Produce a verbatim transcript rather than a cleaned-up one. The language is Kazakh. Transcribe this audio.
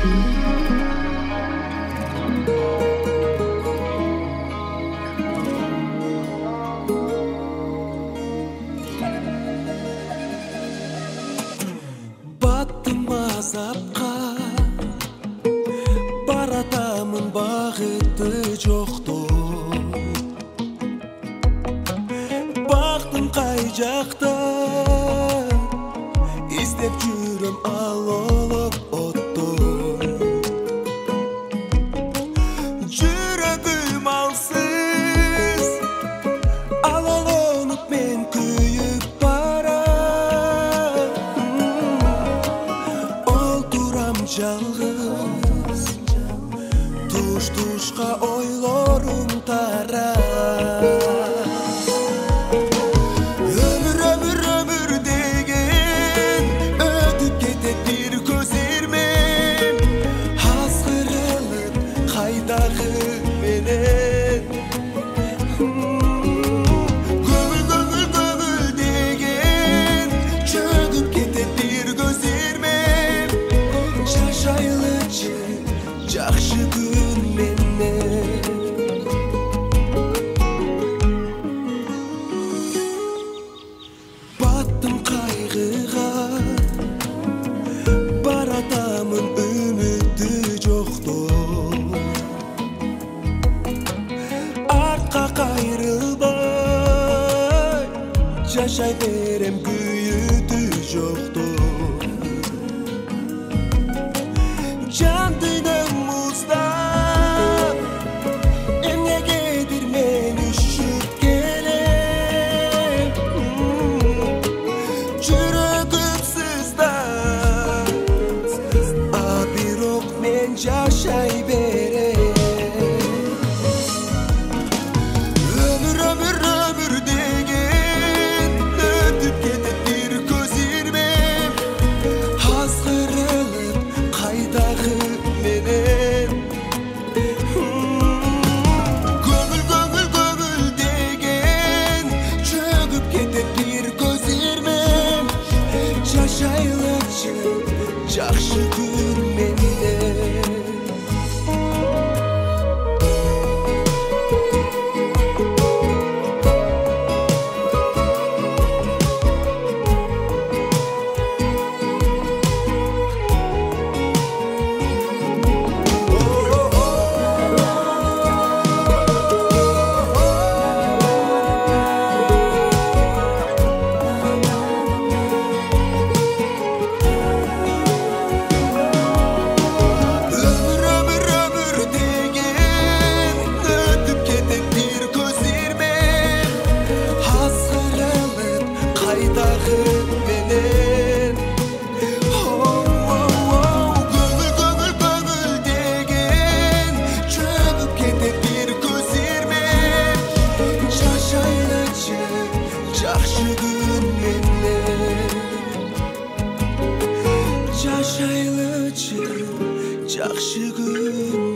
Азапқа баратамын бақытты жоқтың, бақытым қай жақта іздеп жүрем алып оттой. Жүрегім алсыз алаланып мен күйіп барам. Жалғыз туш-тушқа ойларым тара. Өмір, өмір, өмір деген өтіп кетет бір көздермен, азғырылып қайдағы менен. Көңіл, көңіл, көңіл деген чөгіп кетет бір көздермен, жайлычы жақшы күн менен. Баттым қайғыға, баратамын үміті жоқтың, артқа қайрылбай жашай берем күйіті жоқтың. Can dinem muzdap, emnegedir men üşüp gelem. Жүрегім сыздап, а бирок мен жашай берем. Өмір, өмір, өмір деген өтіп кетет бір көздермен, азғырылып қайдағы менен. Көңіл, көңіл, көңіл деген чөгіп кетет бір көздермен, жашайлычы жақшы күн менен. Жашайлычы жақшы күн